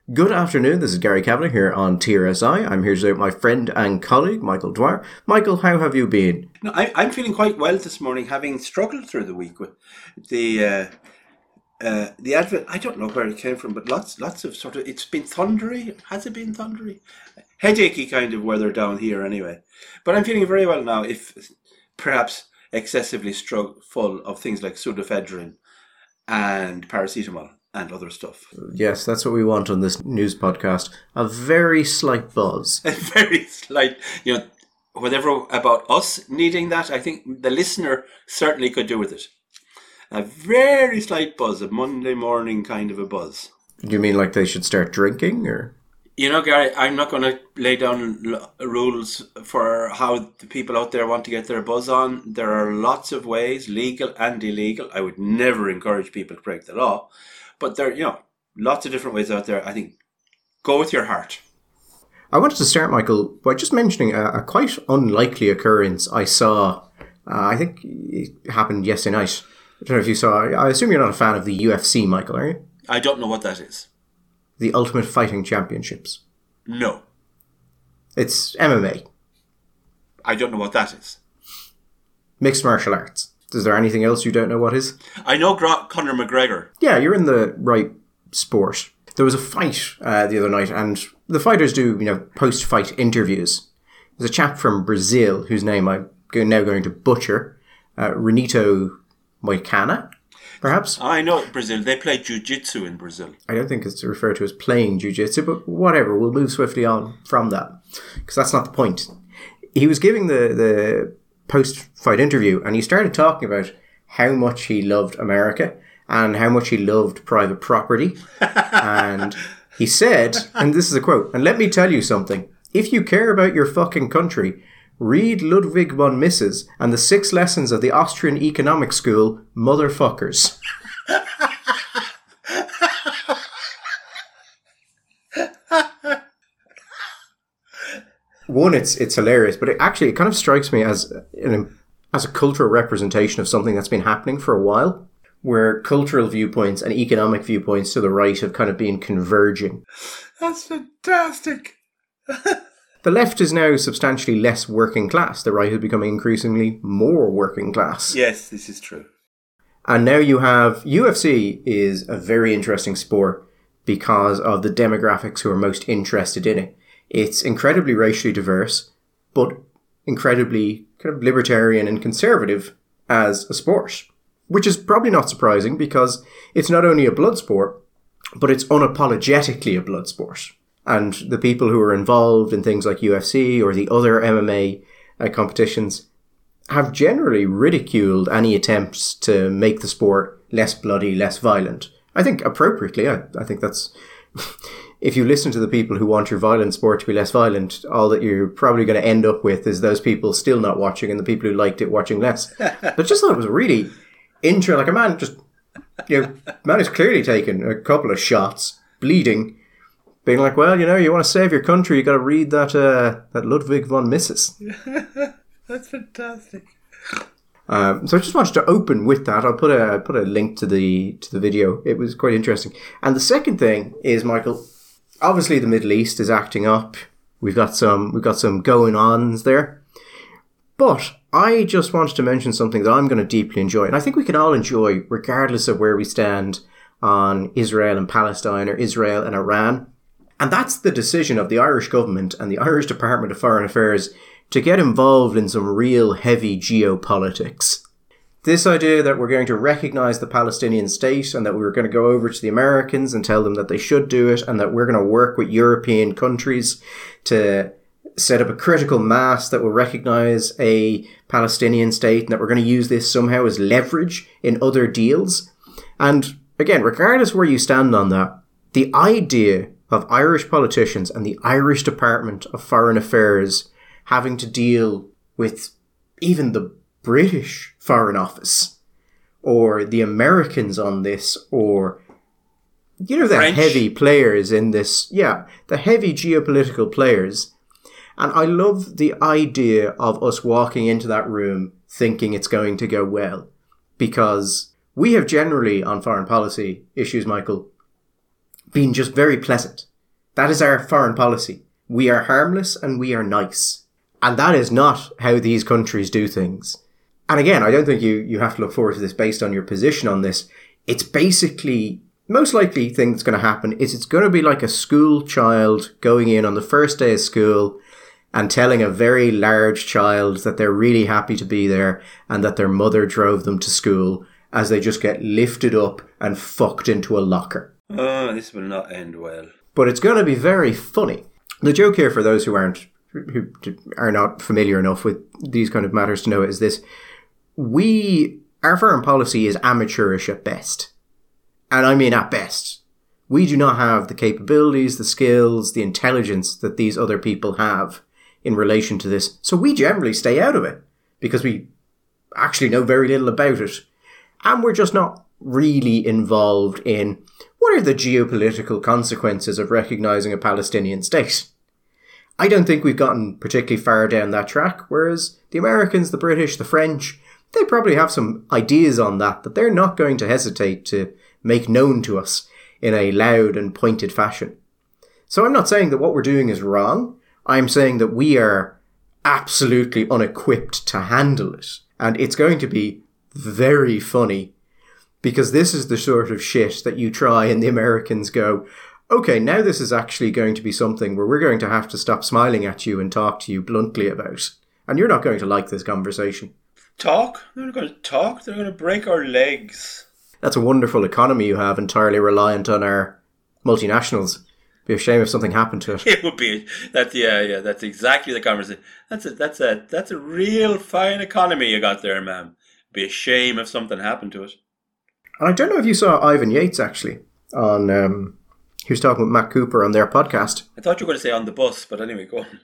Good afternoon, this is Gary Kavanagh here on TRSI. I'm here today with my friend and colleague, Michael Dwyer. Michael, how have you been? No, I'm feeling quite well this morning, having struggled through the week with the advent. I don't know where it came from, but lots of sort of, it's been thundery. Has it been thundery? Headachy kind of weather down here anyway. But I'm feeling very well now, if perhaps excessively full of things like pseudoephedrine and paracetamol and other stuff. Yes, that's what we want on this news podcast. A very slight buzz. A very slight, whatever about us needing that, I think the listener certainly could do with it. A very slight buzz, a Monday morning kind of a buzz. Do you mean like they should start drinking, or? Gary, I'm not going to lay down rules for how the people out there want to get their buzz on. There are lots of ways, legal and illegal. I would never encourage people to break the law. But there are, lots of different ways out there. I think go with your heart. I wanted to start, Michael, by just mentioning a quite unlikely occurrence I saw. I think it happened yesterday night. I don't know if you saw. I assume you're not a fan of the UFC, Michael, are you? I don't know what that is. The Ultimate Fighting Championships. No. It's MMA. I don't know what that is. Mixed martial arts. Is there anything else you don't know what is? I know Conor McGregor. Yeah, you're in the right sport. There was a fight the other night, and the fighters do, post-fight interviews. There's a chap from Brazil whose name I'm now going to butcher, Renato Moicano, perhaps? I know Brazil. They play jiu-jitsu in Brazil. I don't think it's referred to as playing jiu-jitsu, but whatever. We'll move swiftly on from that, because that's not the point. He was giving the post-fight interview, and he started talking about how much he loved America and how much he loved private property. And he said, and this is a quote, "And let me tell you something. If you care about your fucking country, read Ludwig von Mises and the 6 lessons of the Austrian economic school, motherfuckers." One, it's hilarious, but it kind of strikes me as a cultural representation of something that's been happening for a while, where cultural viewpoints and economic viewpoints to the right have kind of been converging. That's fantastic. The left is now substantially less working class. The right is becoming increasingly more working class. Yes, this is true. And now you have UFC is a very interesting sport because of the demographics who are most interested in it. It's incredibly racially diverse, but incredibly kind of libertarian and conservative as a sport, which is probably not surprising because it's not only a blood sport, but it's unapologetically a blood sport. And the people who are involved in things like UFC or the other MMA competitions have generally ridiculed any attempts to make the sport less bloody, less violent. I think appropriately. I think that's... If you listen to the people who want your violent sport to be less violent, all that you're probably going to end up with is those people still not watching and the people who liked it watching less. But just thought it was really interesting. Like a man just, man is clearly taking a couple of shots, bleeding, being like, well, you want to save your country, you got to read that Ludwig von Mises. That's fantastic. So I just wanted to open with that. I'll put a link to the video. It was quite interesting. And the second thing is, Michael, obviously the Middle East is acting up. We've got some going ons there. But I just wanted to mention something that I'm going to deeply enjoy, and I think we can all enjoy regardless of where we stand on Israel and Palestine or Israel and Iran. And that's the decision of the Irish government and the Irish Department of Foreign Affairs to get involved in some real heavy geopolitics. This idea that we're going to recognise the Palestinian state and that we're going to go over to the Americans and tell them that they should do it and that we're going to work with European countries to set up a critical mass that will recognise a Palestinian state and that we're going to use this somehow as leverage in other deals. And again, regardless where you stand on that, the idea of Irish politicians and the Irish Department of Foreign Affairs having to deal with even the British Foreign Office or the Americans on this or, the French. Heavy players in this. Yeah, the heavy geopolitical players. And I love the idea of us walking into that room thinking it's going to go well, because we have generally on foreign policy issues, Michael, been just very pleasant. That is our foreign policy. We are harmless and we are nice. And that is not how these countries do things. And again, I don't think you have to look forward to this based on your position on this. It's basically, most likely thing that's going to happen is it's going to be like a school child going in on the first day of school and telling a very large child that they're really happy to be there and that their mother drove them to school as they just get lifted up and fucked into a locker. Oh, this will not end well. But it's going to be very funny. The joke here, for those who are not familiar enough with these kind of matters to know it, is this. Our foreign policy is amateurish at best. And I mean at best. We do not have the capabilities, the skills, the intelligence that these other people have in relation to this. So we generally stay out of it because we actually know very little about it. And we're just not really involved in what are the geopolitical consequences of recognizing a Palestinian state. I don't think we've gotten particularly far down that track, whereas the Americans, the British, the French, they probably have some ideas on that they're not going to hesitate to make known to us in a loud and pointed fashion. So I'm not saying that what we're doing is wrong. I'm saying that we are absolutely unequipped to handle it. And it's going to be very funny because this is the sort of shit that you try and the Americans go, okay, now this is actually going to be something where we're going to have to stop smiling at you and talk to you bluntly about. And you're not going to like this conversation. Talk? They're not going to talk. They're going to break our legs. That's a wonderful economy you have, entirely reliant on our multinationals. It'd be a shame if something happened to it. It would be. That's exactly the conversation. That's a real fine economy you got there, ma'am. It'd be a shame if something happened to it. And I don't know if you saw Ivan Yates, actually, on... he was talking with Matt Cooper on their podcast. I thought you were going to say on the bus, but anyway, go on.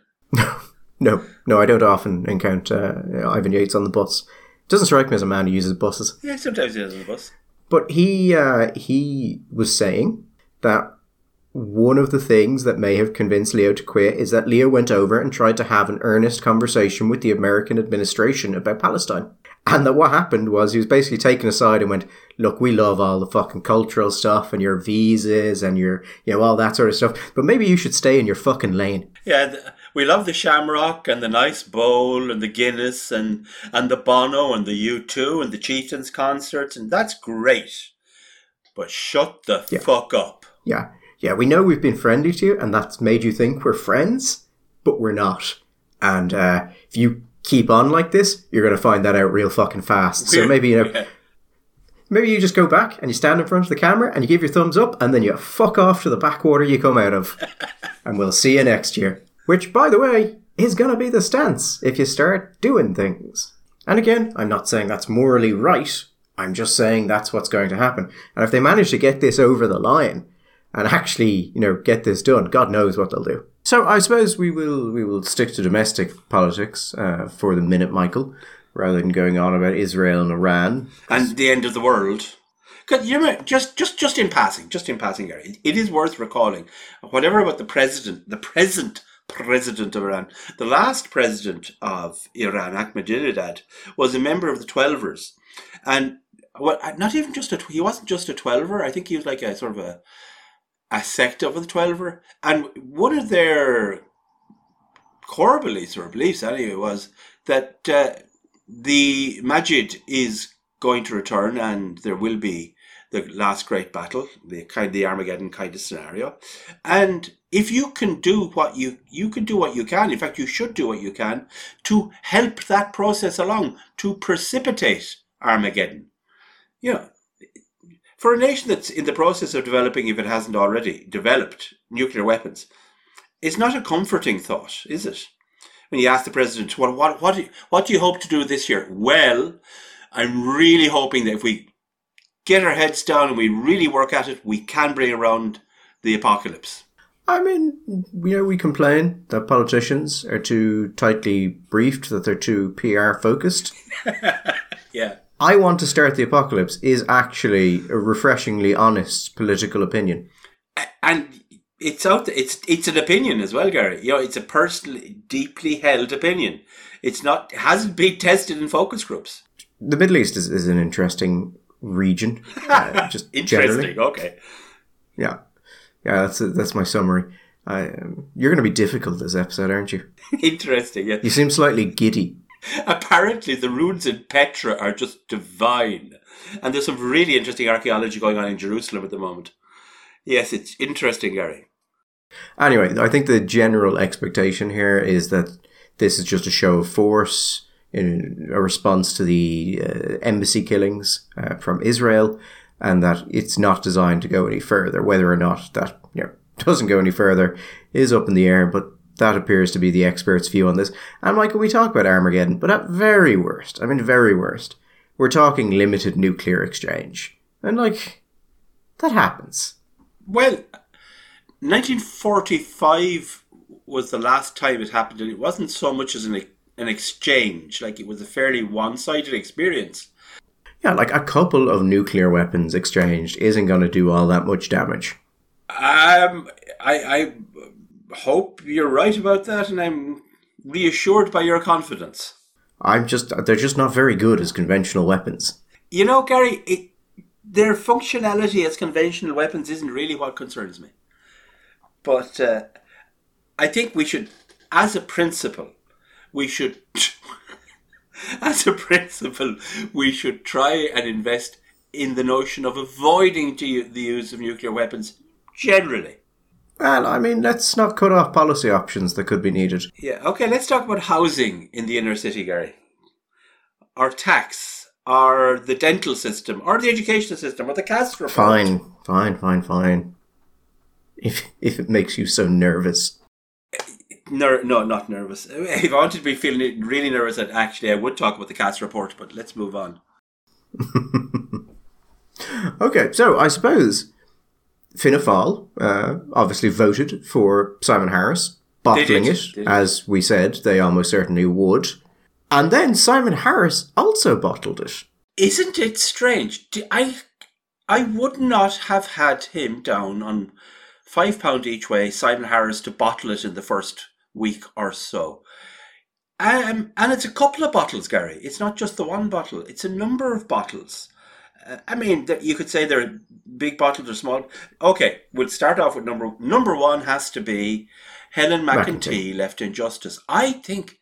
No, I don't often encounter Ivan Yates on the bus. Doesn't strike me as a man who uses buses. Yeah, sometimes he is on the bus. But he was saying that one of the things that may have convinced Leo to quit is that Leo went over and tried to have an earnest conversation with the American administration about Palestine. And that what happened was he was basically taken aside and went, look, we love all the fucking cultural stuff and your visas and your, all that sort of stuff. But maybe you should stay in your fucking lane. Yeah, we love the Shamrock and the nice bowl and the Guinness and the Bono and the U2 and the Chieftains concerts. And that's great. But shut the fuck up. Yeah. Yeah, we know we've been friendly to you and that's made you think we're friends, but we're not. And if you keep on like this, you're going to find that out real fucking fast. So maybe, maybe you just go back and you stand in front of the camera and you give your thumbs up and then you fuck off to the backwater you come out of. And we'll see you next year. Which, by the way, is going to be the stance if you start doing things. And again, I'm not saying that's morally right. I'm just saying that's what's going to happen. And if they manage to get this over the line and actually, get this done, God knows what they'll do. So I suppose we will stick to domestic politics for the minute, Michael, rather than going on about Israel and Iran and the end of the world. Because just in passing, Gary, it is worth recalling whatever about the present president of Iran. The last president of Iran, Ahmadinejad, was a member of the Twelvers, and not even he wasn't just a Twelver. I think he was like a sort of a sect of the Twelver, and one of their core beliefs or beliefs anyway was that the Majid is going to return and there will be the last great battle, the Armageddon kind of scenario. And if you can do what you can do what you can, in fact you should do what you can to help that process along, to precipitate Armageddon. For a nation that's in the process of developing, if it hasn't already developed, nuclear weapons, it's not a comforting thought, is it? When you ask the president, well, what do you hope to do this year? Well, I'm really hoping that if we get our heads down and we really work at it, we can bring around the apocalypse. I mean, we complain that politicians are too tightly briefed, that they're too PR focused. Yeah. I want to start the apocalypse is actually a refreshingly honest political opinion. And it's out there. It's an opinion as well, Gary. It's a personally deeply held opinion. It hasn't been tested in focus groups. The Middle East is an interesting region. Just interesting, generally. Okay. Yeah, that's my summary. You're going to be difficult this episode, aren't you? Interesting, yeah. You seem slightly giddy. Apparently, the ruins in Petra are just divine. And there's some really interesting archaeology going on in Jerusalem at the moment. Yes, it's interesting, Gary. Anyway, I think the general expectation here is that this is just a show of force in a response to the embassy killings from Israel, and that it's not designed to go any further. Whether or not that doesn't go any further is up in the air, but that appears to be the experts' view on this. And Michael, we talk about Armageddon, but at very worst, we're talking limited nuclear exchange. And that happens. Well, 1945 was the last time it happened, and it wasn't so much as an exchange. It was a fairly one-sided experience. Yeah, a couple of nuclear weapons exchanged isn't going to do all that much damage. I hope you're right about that, and I'm reassured by your confidence. They're just not very good as conventional weapons. Gary, their functionality as conventional weapons isn't really what concerns me. But I think we should, as a principle, try and invest in the notion of avoiding the use of nuclear weapons generally. Well, let's not cut off policy options that could be needed. Yeah, okay, let's talk about housing in the inner city, Gary. Or tax, or the dental system, or the education system, or the caste report. Fine. If it makes you so nervous. No, not nervous. If I wanted to be feeling really nervous, I would talk about the caste report, but let's move on. Okay, so I suppose Fianna Fáil obviously voted for Simon Harris, bottling it, as we said they almost certainly would. And then Simon Harris also bottled it. Isn't it strange? I would not have had him down on £5 each way, Simon Harris, to bottle it in the first week or so. And it's a couple of bottles, Gary. It's not just the one bottle. It's a number of bottles. You could say they're big bottles or small. Okay, we'll start off with number one has to be Helen McEntee, Left in Justice. I think,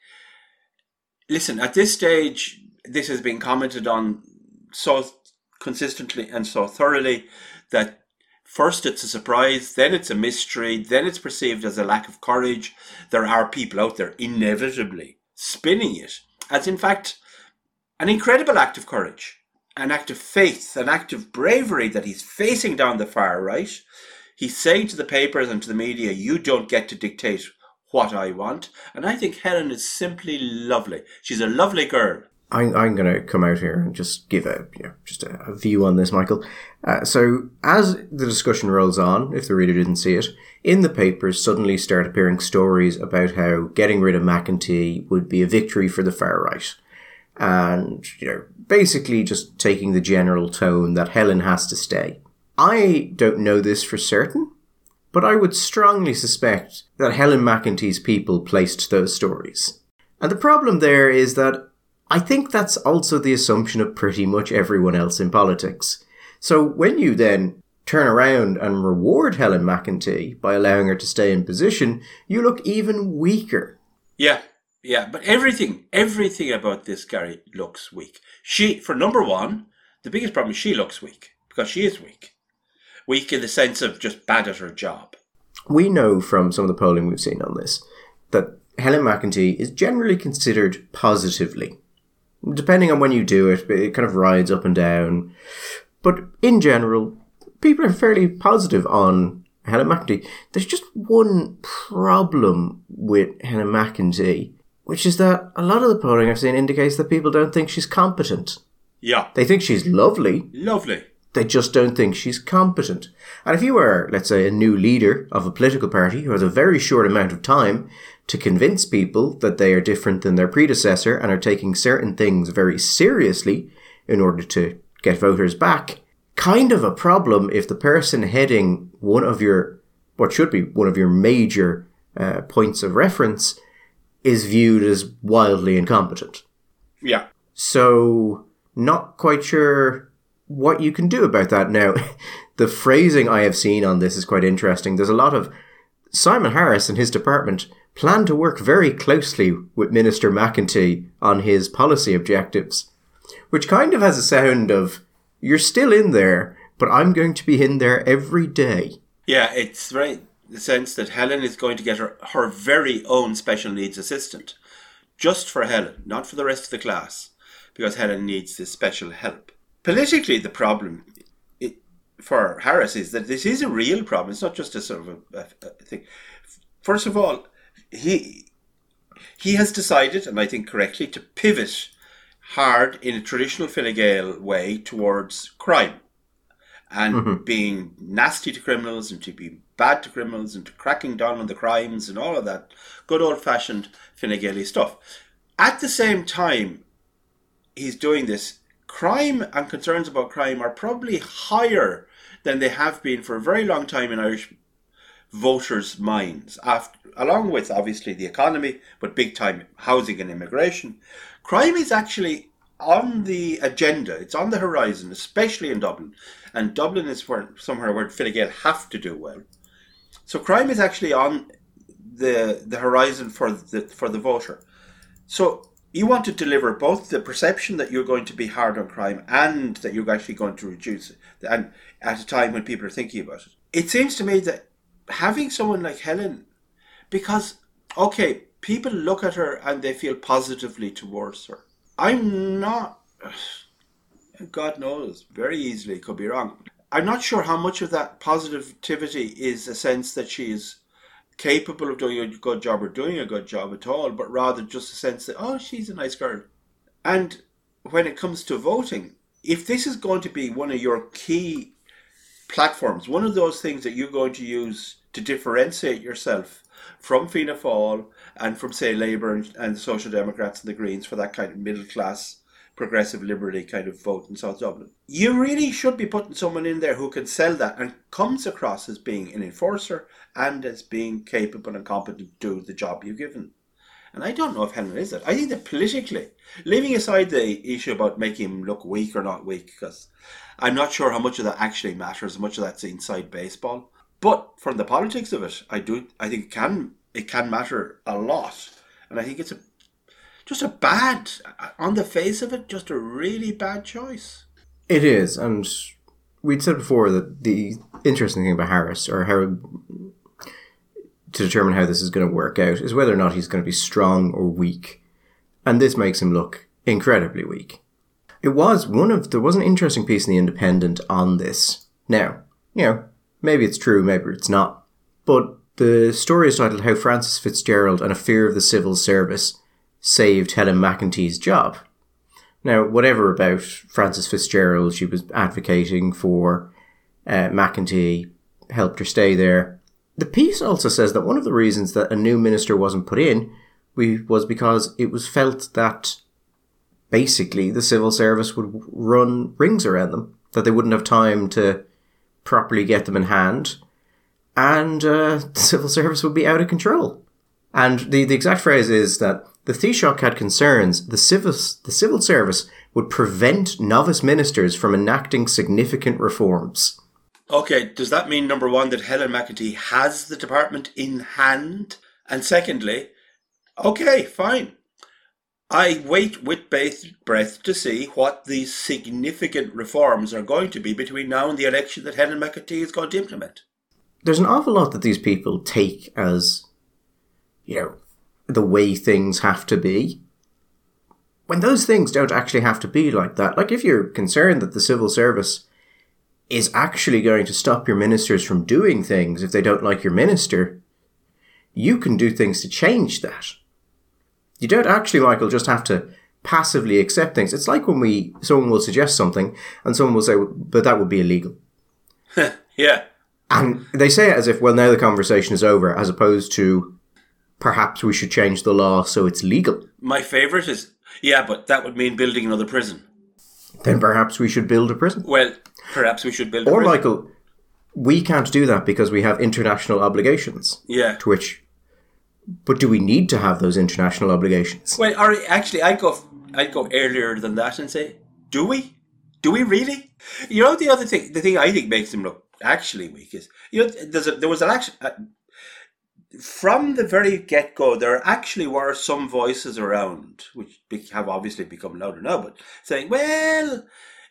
listen, at this stage, this has been commented on so consistently and so thoroughly that first it's a surprise, then it's a mystery, then it's perceived as a lack of courage. There are people out there inevitably spinning it as, in fact, an incredible act of courage, an act of faith, an act of bravery that he's facing down the far right. He's saying to the papers and to the media, you don't get to dictate what I want. And I think Helen is simply lovely. She's a lovely girl. I'm going to come out here and just give a view on this, Michael. So as the discussion rolls on, if the reader didn't see it, in the papers suddenly start appearing stories about how getting rid of McEntee would be a victory for the far right. And, basically just taking the general tone that Helen has to stay. I don't know this for certain, but I would strongly suspect that Helen McEntee's people placed those stories. And the problem there is that I think that's also the assumption of pretty much everyone else in politics. So when you then turn around and reward Helen McEntee by allowing her to stay in position, you look even weaker. Yeah, but everything about this, Gary, looks weak. For number one, the biggest problem is she looks weak, because she is weak. Weak in the sense of just bad at her job. We know from some of the polling we've seen on this that Helen McEntee is generally considered positively. Depending on when you do it, it kind of rides up and down. But in general, people are fairly positive on Helen McEntee. There's just one problem with Helen McEntee, which is that a lot of the polling I've seen indicates that people don't think she's competent. Yeah. They think she's lovely. Lovely. They just don't think she's competent. And if you are, let's say, a new leader of a political party who has a very short amount of time to convince people that they are different than their predecessor and are taking certain things very seriously in order to get voters back, kind of a problem if the person heading what should be one of your major points of reference is viewed as wildly incompetent. Yeah. So, not quite sure what you can do about that. Now, the phrasing I have seen on this is quite interesting. There's a lot of Simon Harris and his department plan to work very closely with Minister McEntee on his policy objectives, which kind of has a sound of, you're still in there, but I'm going to be in there every day. Yeah, it's right. The sense that Helen is going to get her very own special needs assistant. Just for Helen, not for the rest of the class, because Helen needs this special help. Politically, the problem for Harris is that this is a real problem. It's not just a sort of a thing. First of all, he has decided, and I think correctly, to pivot hard in a traditional Fine Gael way towards crime and being nasty to criminals and to be bad to criminals and to cracking down on the crimes and all of that good old-fashioned Fine Gael stuff. At the same time he's doing this, crime and concerns about crime are probably higher than they have been for a very long time in Irish voters' minds, along with obviously the economy, but big time housing and immigration. Crime is actually on the agenda. It's on the horizon, especially in Dublin. And Dublin is somewhere where Fine Gael have to do well. So crime is actually on the horizon for the voter. So you want to deliver both the perception that you're going to be hard on crime and that you're actually going to reduce it, and at a time when people are thinking about it. It seems to me that having someone like Helen, because, okay, people look at her and they feel positively towards her. I'm not, God knows, very easily could be wrong. I'm not sure how much of that positivity is a sense that she is capable of doing a good job or doing a good job at all, but rather just a sense that, oh, she's a nice girl. And when it comes to voting, if this is going to be one of your key platforms, one of those things that you're going to use to differentiate yourself from Fianna Fáil and from, say, Labour and the Social Democrats and the Greens for that kind of middle class, progressive liberty kind of vote in South Dublin, you really should be putting someone in there who can sell that and comes across as being an enforcer and as being capable and competent to do the job you've given. And I don't know if Helen is that. I think that politically, leaving aside the issue about making him look weak or not weak, because I'm not sure how much of that actually matters, how much of that's inside baseball. But from the politics of it, I think it can matter a lot. And I think it's just a bad, on the face of it, just a really bad choice. It is, and we'd said before that the interesting thing about Harris, or how to determine how this is going to work out, is whether or not he's going to be strong or weak. And this makes him look incredibly weak. There was an interesting piece in The Independent on this. Now, maybe it's true, maybe it's not. But the story is titled How Francis Fitzgerald and a Fear of the Civil Service Saved Helen McEntee's Job. Now, whatever about Francis Fitzgerald, she was advocating for McEntee, helped her stay there. The piece also says that one of the reasons that a new minister wasn't put in was because it was felt that basically the civil service would run rings around them, that they wouldn't have time to properly get them in hand, and the civil service would be out of control. And the exact phrase is that the Taoiseach had concerns the civil service would prevent novice ministers from enacting significant reforms. Okay, does that mean, number one, that Helen McEntee has the department in hand? And secondly, okay, fine. I wait with bated breath to see what these significant reforms are going to be between now and the election that Helen McEntee is going to implement. There's an awful lot that these people take as, the way things have to be, when those things don't actually have to be like that. Like, if you're concerned that the civil service is actually going to stop your ministers from doing things if they don't like your minister, you can do things to change that. You don't actually, Michael, just have to passively accept things. It's like when someone will suggest something and someone will say, but that would be illegal. Yeah. And they say it as if, well, now the conversation is over, as opposed to, perhaps we should change the law so it's legal. My favourite is, yeah, but that would mean building another prison. Then perhaps we should build a prison. Well, perhaps we should build a prison. Or, Michael, we can't do that because we have international obligations. Yeah. But do we need to have those international obligations? Well, actually, I'd go earlier than that and say, do we? Do we really? The thing I think makes him look actually weak is, there was an action. from the very get-go, there actually were some voices around, which have obviously become louder now, but saying, well,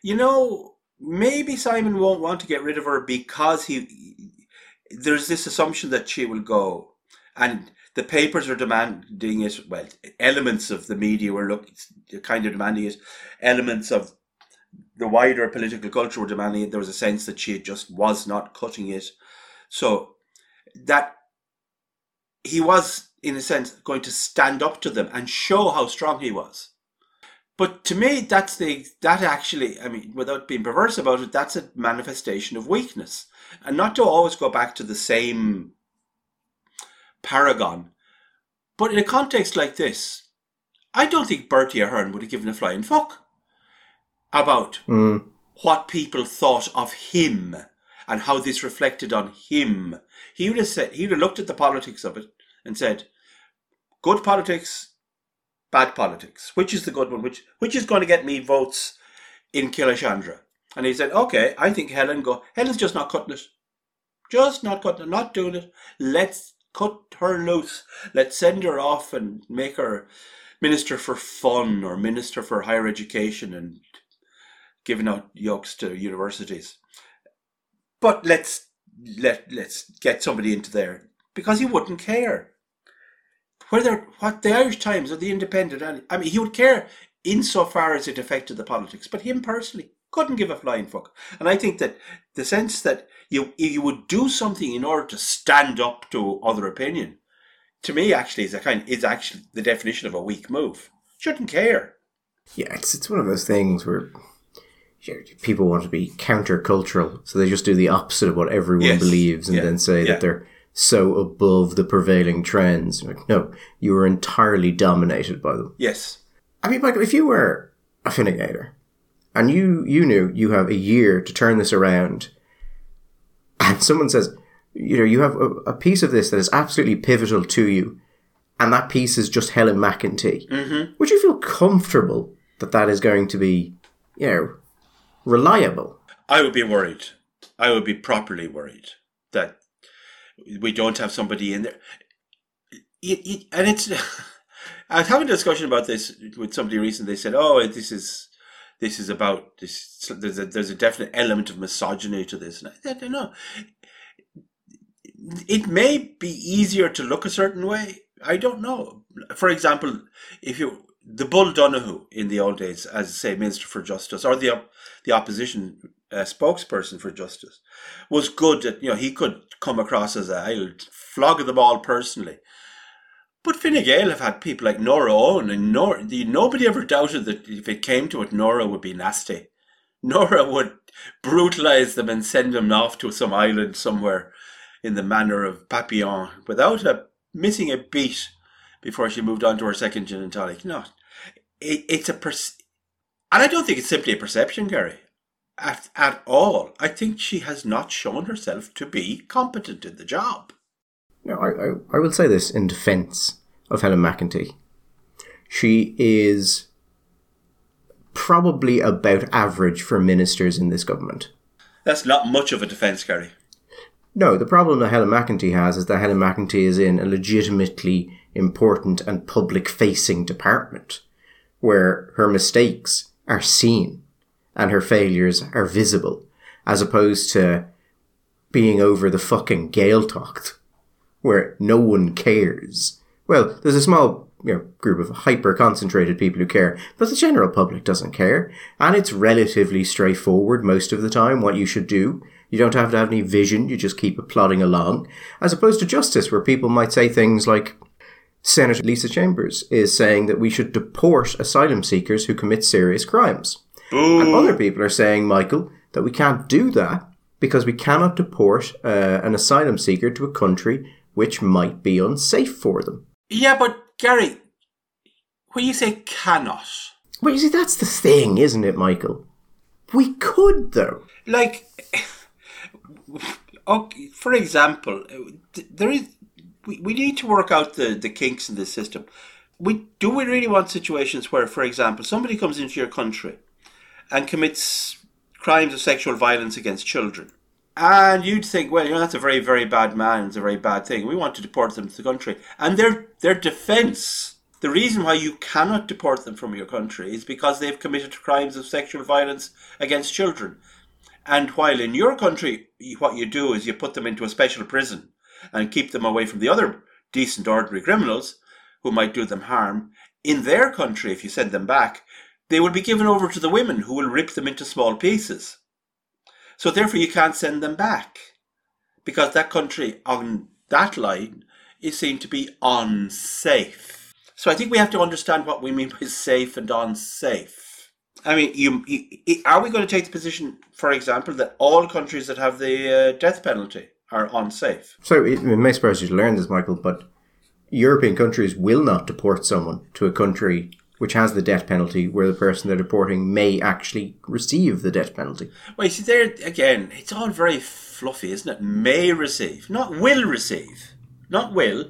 maybe Simon won't want to get rid of her because there's this assumption that she will go. And the papers are demanding it. Well, elements of the media were kind of demanding it. Elements of the wider political culture were demanding it. There was a sense that she just was not cutting it. So that he was, in a sense, going to stand up to them and show how strong he was. But to me, that actually, without being perverse about it, that's a manifestation of weakness. And not to always go back to the same paragon. But in a context like this, I don't think Bertie Ahern would have given a flying fuck about what people thought of him and how this reflected on him. He would have looked at the politics of it and said, good politics, bad politics. Which is the good one? Which is going to get me votes in Killashandra? And he said, okay, I think Helen's just not cutting it. Just not cutting it, not doing it. Let's cut her loose. Let's send her off and make her Minister for Fun or Minister for Higher Education and giving out yokes to universities. But let's get somebody into there, because he wouldn't care. What the Irish Times or the Independent, he would care insofar as it affected the politics, but him personally couldn't give a flying fuck. And I think that the sense that you would do something in order to stand up to other opinion, to me actually is actually the definition of a weak move. Shouldn't care. Yeah, it's one of those things where people want to be countercultural, so they just do the opposite of what everyone believes and then say that they're so above the prevailing trends. Like, no, you were entirely dominated by them. Yes. Michael, if you were a Fine Gael and you knew you have a year to turn this around, and someone says, you have a piece of this that is absolutely pivotal to you, and that piece is just Helen McEntee, would you feel comfortable that is going to be, reliable? I would be worried. I would be properly worried that we don't have somebody in there. And it's... I was having a discussion about this with somebody recently. They said, "Oh, this is about this. There's a definite element of misogyny to this." And I said, "No, it may be easier to look a certain way. I don't know. For example, the Bull Donoghue in the old days, as say Minister for Justice, or the opposition spokesperson for Justice, was good at he could come across as I'll flog them all personally." But Fine Gael have had people like Nora Owen, and nobody ever doubted that if it came to it, Nora would be nasty. Nora would brutalise them and send them off to some island somewhere in the manner of Papillon without missing a beat before she moved on to her second gin and tonic. No, and I don't think it's simply a perception, Gary, at all. I think she has not shown herself to be competent in the job. No, I will say this in defence of Helen McEntee. She is probably about average for ministers in this government. That's not much of a defence, Gary. No, the problem that Helen McEntee has is that Helen McEntee is in a legitimately important and public-facing department where her mistakes are seen and her failures are visible, as opposed to being over the fucking Gaeltacht, where no one cares. Well, there's a small group of hyper-concentrated people who care, but the general public doesn't care. And it's relatively straightforward most of the time what you should do. You don't have to have any vision, you just keep plodding along. As opposed to justice, where people might say things like, Senator Lisa Chambers is saying that we should deport asylum seekers who commit serious crimes. Ooh. And other people are saying, Michael, that we can't do that because we cannot deport an asylum seeker to a country which might be unsafe for them. Yeah, but Gary, when you say cannot... Well, you see, that's the thing, isn't it, Michael? We could, though. Like, okay, for example, we need to work out the kinks in this system. Do we really want situations where, for example, somebody comes into your country and commits crimes of sexual violence against children? And we say, okay, And you'd think, well, that's a very, very bad man. It's a very bad thing. We want to deport them to the country. And their defence, the reason why you cannot deport them from your country is because they've committed crimes of sexual violence against children. And while in your country, what you do is you put them into a special prison and keep them away from the other decent, ordinary criminals who might do them harm. In their country, if you send them back, they will be given over to the women who will rip them into small pieces. So therefore you can't send them back because that country on that line is seen to be unsafe. So I think we have to understand what we mean by safe and unsafe. I mean, are we going to take the position, for example, that all countries that have the death penalty are unsafe? So it may surprise you to learn this, Michael, but European countries will not deport someone to a country which has the death penalty where the person they're deporting may actually receive the death penalty. Well, you see, there again, it's all very fluffy, isn't it? May receive, not will receive. Not will,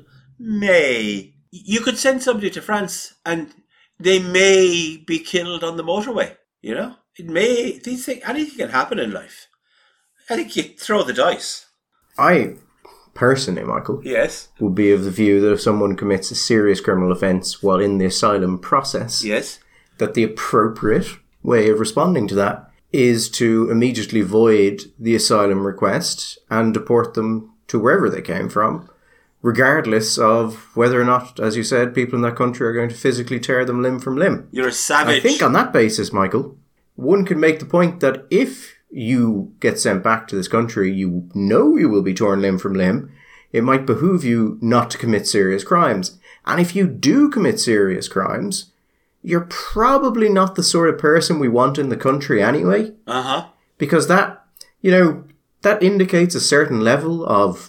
may. You could send somebody to France and they may be killed on the motorway, It may, these things, anything can happen in life. I think you throw the dice. I personally, Michael, yes, would be of the view that if someone commits a serious criminal offence while in the asylum process, yes, that the appropriate way of responding to that is to immediately void the asylum request and deport them to wherever they came from, regardless of whether or not, as you said, people in that country are going to physically tear them limb from limb. You're a savage. I think on that basis, Michael, one can make the point that if you get sent back to this country, you know you will be torn limb from limb. It might behoove you not to commit serious crimes. And if you do commit serious crimes, you're probably not the sort of person we want in the country anyway. Uh-huh. Because that indicates a certain level of,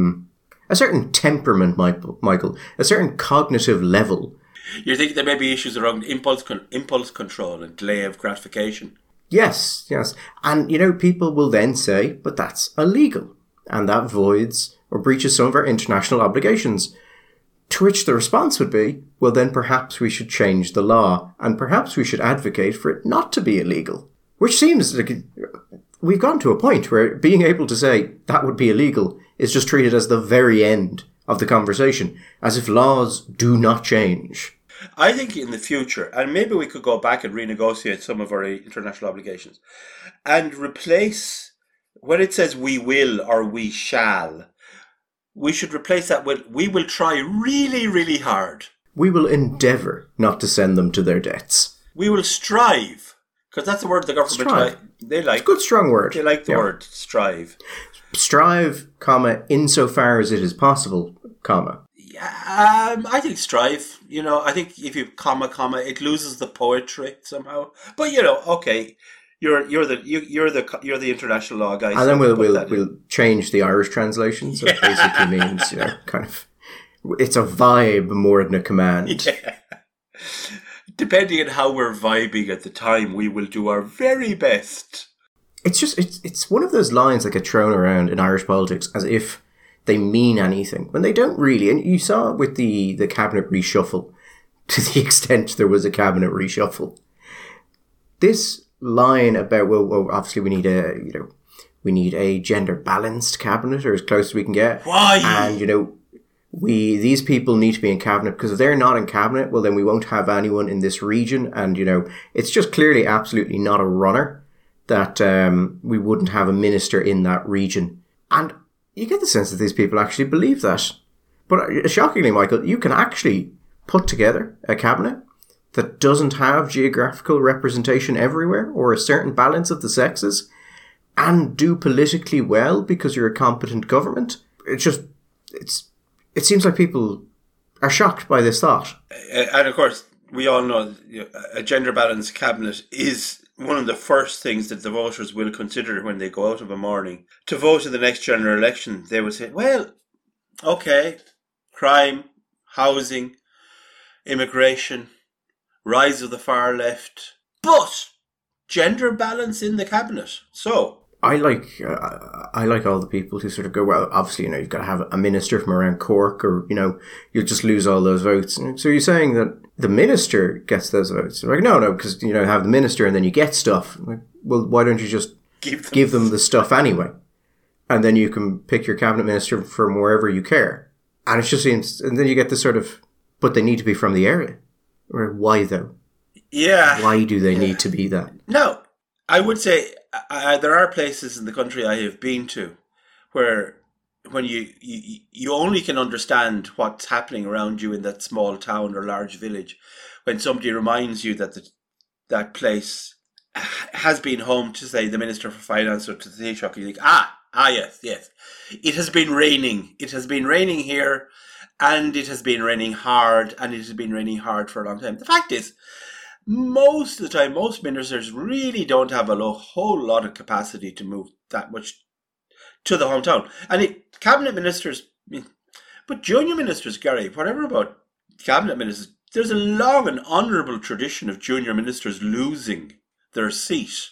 a certain temperament, Michael, a certain cognitive level. You think there may be issues around impulse control and delay of gratification? Yes. And, people will then say, but that's illegal. And that voids or breaches some of our international obligations. To which the response would be, well, then perhaps we should change the law and perhaps we should advocate for it not to be illegal. Which seems like we've gone to a point where being able to say that would be illegal is just treated as the very end of the conversation, as if laws do not change. I think in the future, and maybe we could go back and renegotiate some of our international obligations and replace, when it says we will or we shall, we should replace that with we will try really, really hard. We will endeavour not to send them to their deaths. We will strive, because that's the word the government they like. It's a good strong word. They like the word strive. Strive, comma, insofar as it is possible, comma. I think strive. I think if you comma, it loses the poetry somehow. But okay, you're the international law guy. And then we'll change the Irish translation. So it basically means kind of it's a vibe more than a command. Yeah. Depending on how we're vibing at the time, we will do our very best. It's one of those lines that get thrown around in Irish politics as if they mean anything, when they don't really. And you saw it with the cabinet reshuffle, to the extent there was a cabinet reshuffle. This line about, well obviously we need a gender balanced cabinet, or as close as we can get. Why? And these people need to be in cabinet, because if they're not in cabinet, well then we won't have anyone in this region. And it's just clearly absolutely not a runner that we wouldn't have a minister in that region. And you get the sense that these people actually believe that. But shockingly, Michael, you can actually put together a cabinet that doesn't have geographical representation everywhere or a certain balance of the sexes and do politically well because you're a competent government. It seems like people are shocked by this thought. And of course, we all know a gender balanced cabinet is one of the first things that the voters will consider when they go out of a morning to vote in the next general election. They would say, well, okay, crime, housing, immigration, rise of the far left, but gender balance in the cabinet. So I like all the people who sort of go, well, obviously, you've got to have a minister from around Cork, or, you'll just lose all those votes. So you're saying that the minister gets those votes? Like, no, because, have the minister and then you get stuff. Like, well, why don't you just give them the stuff anyway? and then you can pick your cabinet minister from wherever you care. And it just seems, and then you get this sort of, but they need to be from the area. Or why though? Yeah. Why do they need to be that? No, I would say there are places in the country I have been to where when you only can understand what's happening around you in that small town or large village when somebody reminds you that that place has been home to, say, the Minister for Finance or to the Taoiseach. You think, yes. It has been raining. It has been raining here, and it has been raining hard, and it has been raining hard for a long time. The fact is, most of the time, most ministers really don't have a whole lot of capacity to move that much to the hometown. And cabinet ministers, but junior ministers, Gary, whatever about cabinet ministers, there's a long and honourable tradition of junior ministers losing their seat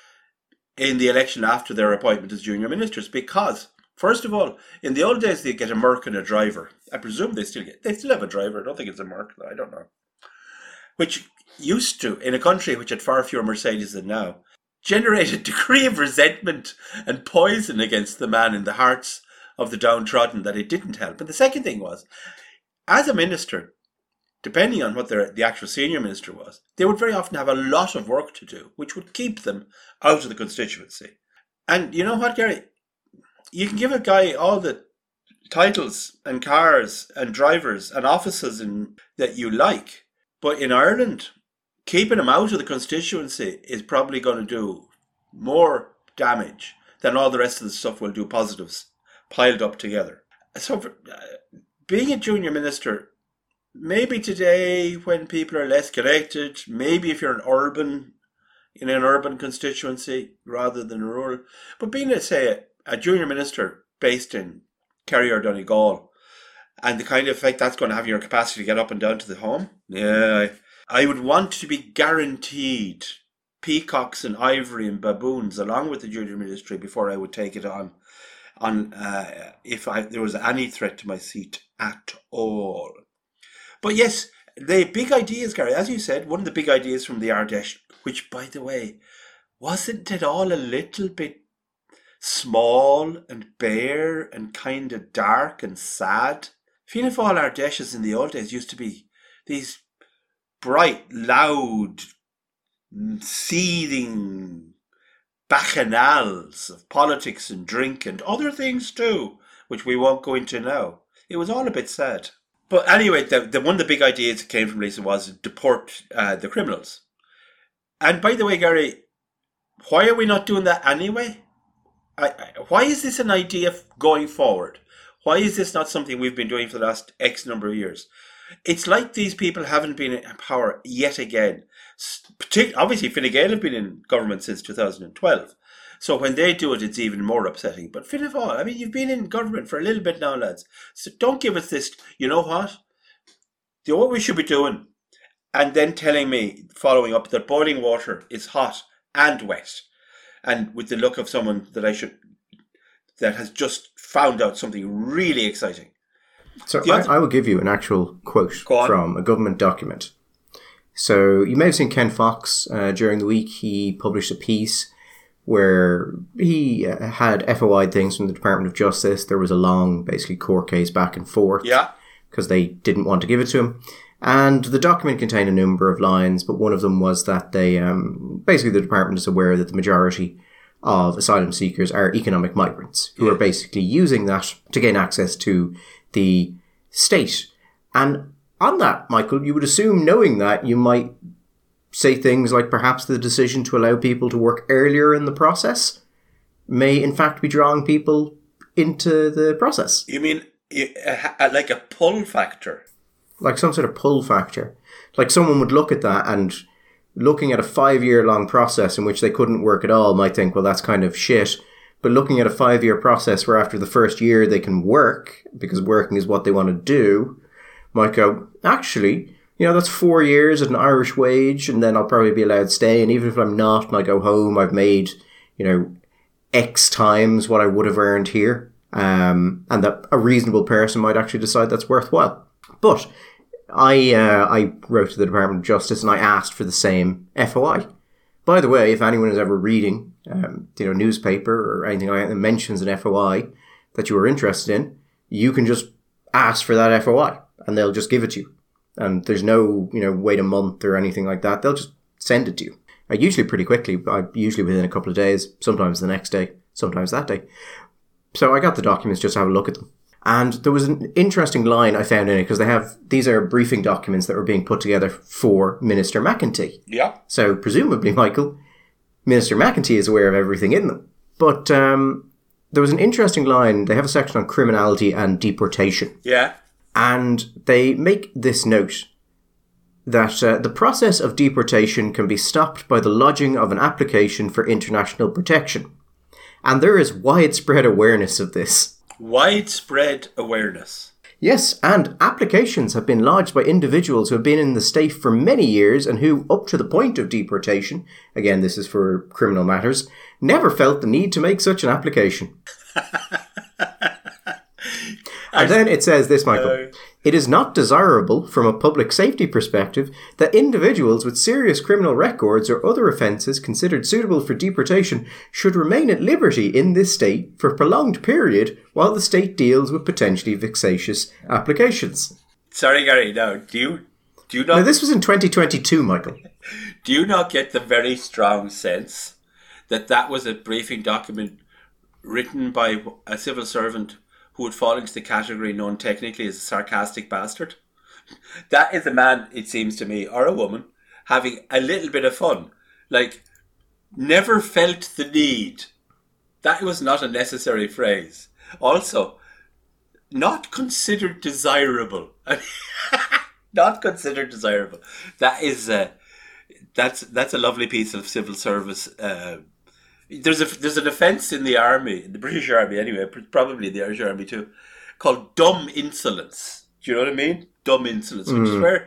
in the election after their appointment as junior ministers because, first of all, in the old days they get a merc and a driver. I presume they still have a driver. I don't think it's a merc. I don't know. Which used to, in a country which had far fewer Mercedes than now, generate a degree of resentment and poison against the man in the hearts of the downtrodden that it didn't help. And the second thing was, as a minister, depending on what the actual senior minister was, they would very often have a lot of work to do, which would keep them out of the constituency. And you know what, Gary? You can give a guy all the titles and cars and drivers and offices that you like, but in Ireland, keeping him out of the constituency is probably going to do more damage than all the rest of the stuff will do positives piled up together. So being a junior minister, maybe today when people are less connected, maybe if you're in an urban constituency rather than rural, but being, say, a junior minister based in Kerry or Donegal, and the kind of effect that's going to have on your capacity to get up and down to the home, I would want to be guaranteed peacocks and ivory and baboons along with the junior ministry before I would take it on if there was any threat to my seat at all. But yes, the big ideas, Gary, as you said, one of the big ideas from the Ardèche, which, by the way, wasn't it all a little bit small and bare and kind of dark and sad? Fianna Fáil Ardèches in the old days used to be these bright, loud, seething bacchanals of politics and drink and other things too, which we won't go into now. It was all a bit sad. But anyway, the one of the big ideas that came from Lisa was deport the criminals. And by the way, Gary, why are we not doing that anyway? Why is this an idea going forward? Why is this not something we've been doing for the last X number of years? It's like these people haven't been in power yet again. Obviously, Fine Gael have been in government since 2012. So when they do it, it's even more upsetting. But Fianna Fáil, I mean, you've been in government for a little bit now, lads. So don't give us this, you know what? What we should be doing, and then telling me, following up, that boiling water is hot and wet. And with the look of someone that has just found out something really exciting. So I will give you an actual quote from a government document. So you may have seen Ken Fox during the week. He published a piece where he had FOI'd things from the Department of Justice. There was a long, basically, court case back and forth. Yeah. Because they didn't want to give it to him. And the document contained a number of lines, but one of them was that they, basically the department is aware that the majority of asylum seekers are economic migrants who are basically using that to gain access to the state. And on that, Michael, you would assume, knowing that, you might say things like perhaps the decision to allow people to work earlier in the process may in fact be drawing people into the process. You mean like a pull factor? Like some sort of pull factor. Like someone would look at that and looking at a 5-year long process in which they couldn't work at all might think, well, that's kind of shit. But looking at a 5-year process where after the first year they can work, because working is what they want to do, might go, actually, you know, that's 4 years at an Irish wage, and then I'll probably be allowed to stay. And even if I'm not, and I go home, I've made, you know, X times what I would have earned here. And that a reasonable person might actually decide that's worthwhile. But I wrote to the Department of Justice and I asked for the same FOI. By the way, if anyone is ever reading newspaper or anything like that that mentions an FOI that you are interested in, you can just ask for that FOI and they'll just give it to you. And there's no, wait a month or anything like that. They'll just send it to you. Usually pretty quickly, usually within a couple of days, sometimes the next day, sometimes that day. So I got the documents just to have a look at them. And there was an interesting line I found in it because these are briefing documents that were being put together for Minister McEntee. Yeah. So presumably, Michael, Minister McEntee is aware of everything in them. But there was an interesting line. They have a section on criminality and deportation. Yeah. And they make this note that the process of deportation can be stopped by the lodging of an application for international protection. And there is widespread awareness of this. Widespread awareness. Yes, and applications have been lodged by individuals who have been in the state for many years and who, up to the point of deportation, again this is for criminal matters, never felt the need to make such an application. And then it says this, Michael. It is not desirable from a public safety perspective that individuals with serious criminal records or other offences considered suitable for deportation should remain at liberty in this state for a prolonged period while the state deals with potentially vexatious applications. Sorry, Gary, no, do you not... Now, this was in 2022, Michael. Do you not get the very strong sense that was a briefing document written by a civil servant who would fall into the category known technically as a sarcastic bastard? That is a man, it seems to me, or a woman, having a little bit of fun. Like, never felt the need. That was not a necessary phrase. Also, not considered desirable. Not considered desirable. That is, that's a lovely piece of civil service. There's an offence in the army, the British Army anyway, probably the Irish Army too, called dumb insolence. Do you know what I mean? Dumb insolence, which is where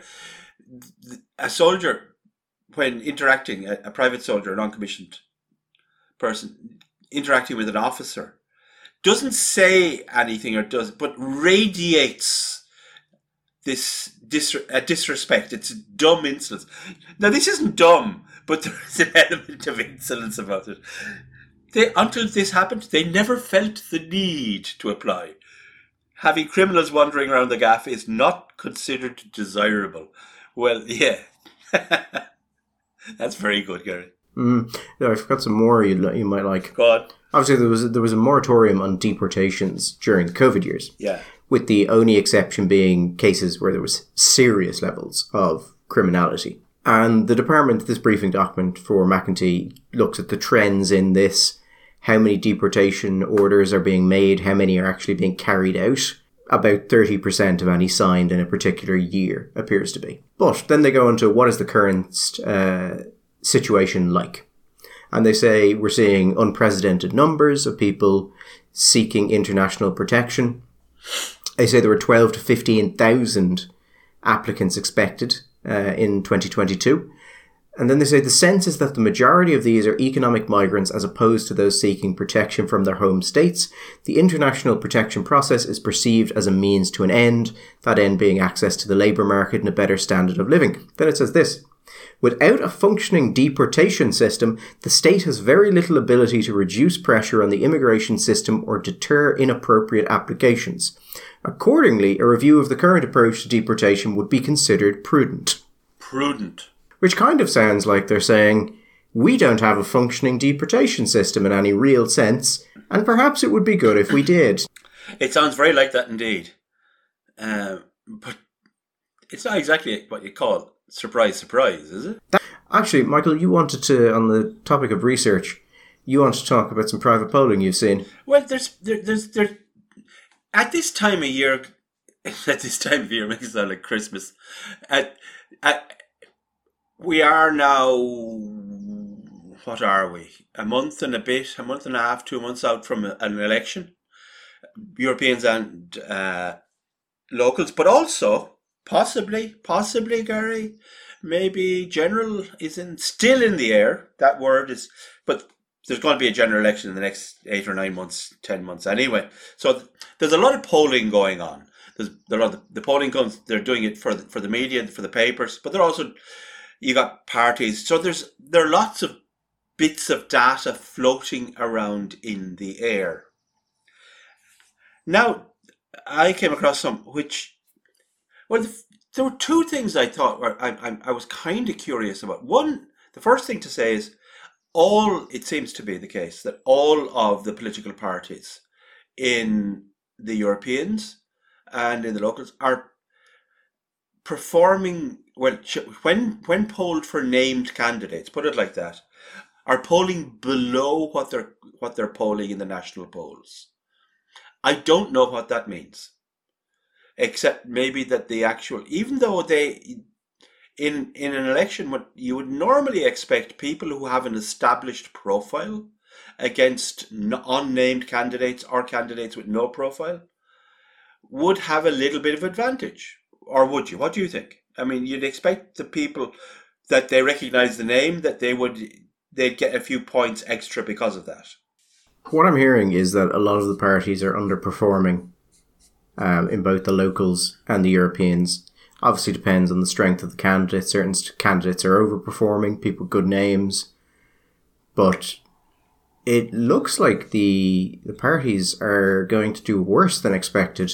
a soldier, when interacting, a private soldier, a non-commissioned person, interacting with an officer, doesn't say anything but radiates this disrespect. It's dumb insolence. Now, this isn't dumb, but there is an element of insolence about it. Until this happened, they never felt the need to apply. Having criminals wandering around the gaff is not considered desirable. Well, yeah. That's very good, Gary. Yeah, I forgot some more you might like. Go on. Obviously, there was a moratorium on deportations during the COVID years. Yeah. With the only exception being cases where there was serious levels of criminality. And the department, this briefing document for McEntee, looks at the trends in this, how many deportation orders are being made, how many are actually being carried out. About 30% of any signed in a particular year appears to be. But then they go into what is the current situation like. And they say we're seeing unprecedented numbers of people seeking international protection. They say there were 12 to 15,000 applicants expected in 2022. And then they say the sense is that the majority of these are economic migrants as opposed to those seeking protection from their home states. The international protection process is perceived as a means to an end, that end being access to the labour market and a better standard of living. Then it says this. Without a functioning deportation system, the state has very little ability to reduce pressure on the immigration system or deter inappropriate applications. Accordingly, a review of the current approach to deportation would be considered prudent. Prudent. Which kind of sounds like they're saying, we don't have a functioning deportation system in any real sense, and perhaps it would be good if we did. It sounds very like that indeed. But it's not exactly what you call surprise, is it? Actually, Michael, you wanted to, on the topic of research, you want to talk about some private polling you've seen. Well, there's at this time of year makes it sound like Christmas. We are now, what are we? A month and a half, 2 months out from an election. Europeans and locals, but also possibly, Gary, maybe general is still in the air. That word is, but there's going to be a general election in the next 8 or 9 months, 10 months anyway. So there's a lot of polling going on. The polling comes, they're doing it for the media, for the papers, but they're also, you got parties. So there are lots of bits of data floating around in the air. Now, I came across some which, well, there were two things I thought I was kind of curious about. One, the first thing to say is it seems to be the case that all of the political parties in the Europeans and in the locals are performing, well, when polled for named candidates, put it like that, are polling below what they're polling in the national polls. I don't know what that means, except maybe that the actual, even though they, in an election, what you would normally expect people who have an established profile against unnamed candidates or candidates with no profile would have a little bit of advantage. Or would you? What do you think? I mean, you'd expect the people that they recognize the name, that they'd get a few points extra because of that. What I'm hearing is that a lot of the parties are underperforming in both the locals and the Europeans. Obviously depends on the strength of the candidates. Certain candidates are overperforming, people with good names. But it looks like the parties are going to do worse than expected.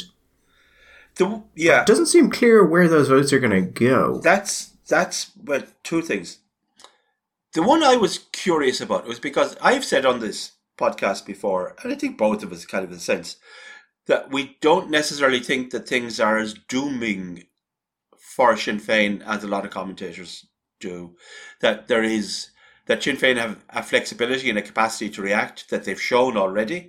It doesn't seem clear where those votes are going to go. That's well, two things. The one I was curious about was because I've said on this podcast before, and I think both of us kind of in a sense, that we don't necessarily think that things are as dooming for Sinn Féin as a lot of commentators do. That Sinn Féin have a flexibility and a capacity to react that they've shown already,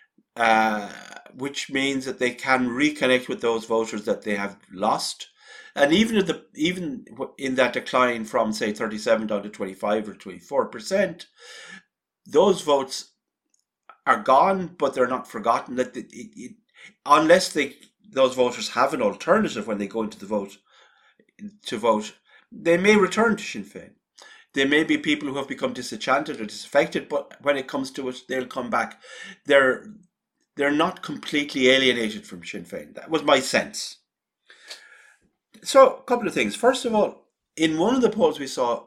which means that they can reconnect with those voters that they have lost. And even in that decline from, say, 37 down to 25 or 24%, those votes are gone, but they're not forgotten. That unless those voters have an alternative when they go into the vote to vote, they may return to Sinn Féin. There may be people who have become disenchanted or disaffected, but when it comes to it, they'll come back. They're not completely alienated from Sinn Féin. That was my sense. So, a couple of things. First of all, in one of the polls we saw,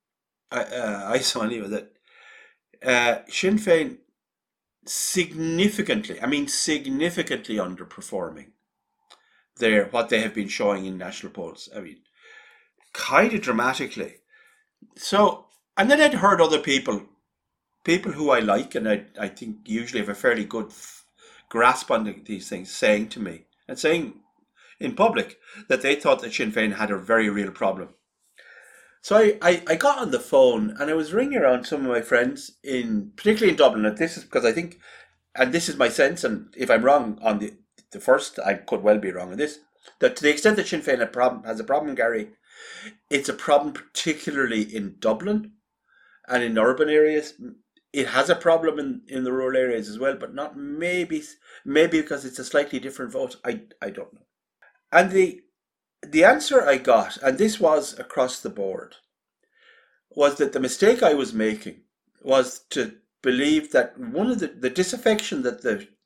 I saw anyway, that Sinn Féin significantly underperforming what they have been showing in national polls. I mean, kind of dramatically. So, and then I'd heard other people who I like, and I think usually have a fairly good grasp on these things, saying to me, and saying in public, that they thought that Sinn Féin had a very real problem. So I got on the phone and I was ringing around some of my friends, particularly in Dublin, and this is because I think, and this is my sense, and if I'm wrong on the first, I could well be wrong on this, that to the extent that Sinn Féin has a problem, Gary, it's a problem particularly in Dublin and in urban areas. It has a problem in the rural areas as well, but not maybe because it's a slightly different vote. I don't know. And the answer I got, and this was across the board, was that the mistake I was making was to believe that one of the disaffection that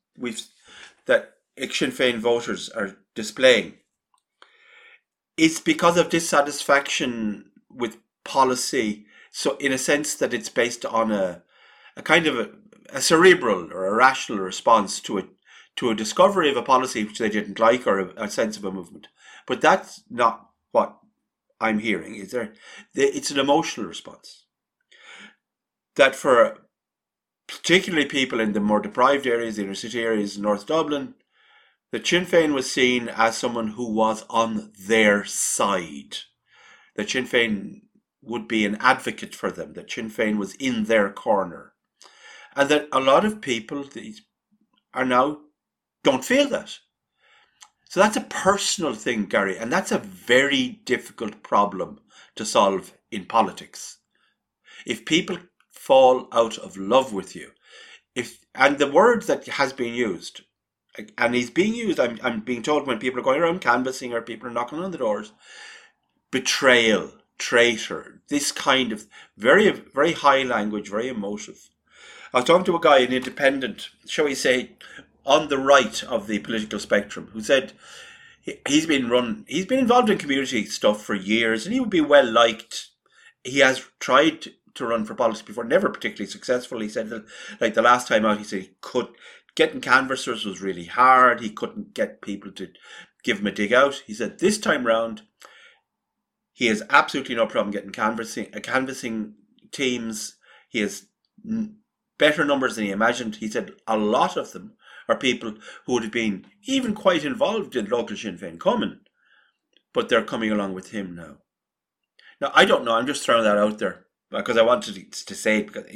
Sinn Féin voters are displaying is because of dissatisfaction with policy. So in a sense that it's based on a kind of a cerebral or a rational response to a discovery of a policy which they didn't like, or a sense of a movement. But that's not what I'm hearing. It's an emotional response. That for particularly people in the more deprived areas, the inner city areas, North Dublin, that Sinn Féin was seen as someone who was on their side. That Sinn Féin would be an advocate for them. That Sinn Féin was in their corner. And that a lot of people are now don't feel that. So that's a personal thing, Gary, and that's a very difficult problem to solve in politics. If people fall out of love with you, and the word that has been used, and is being used, I'm being told when people are going around canvassing or people are knocking on the doors, betrayal, traitor, this kind of very, very high language, very emotive. I was talking to a guy, an independent, shall we say, on the right of the political spectrum, who said he's been involved in community stuff for years and he would be well liked. He has tried to run for politics before, never particularly successful. He said that, like the last time out, he said getting canvassers was really hard. He couldn't get people to give him a dig out. He said this time round, he has absolutely no problem getting canvassing teams. He has better numbers than he imagined. He said a lot of them are people who would have been even quite involved in local Sinn Féin coming, but they're coming along with him now. Now, I don't know. I'm just throwing that out there because I wanted to say it. Because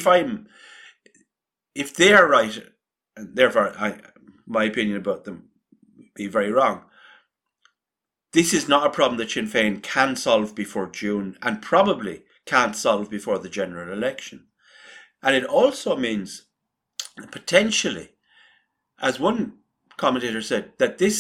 if they are right, and therefore my opinion about them be very wrong, this is not a problem that Sinn Féin can solve before June and probably can't solve before the general election. And it also means potentially, as one commentator said,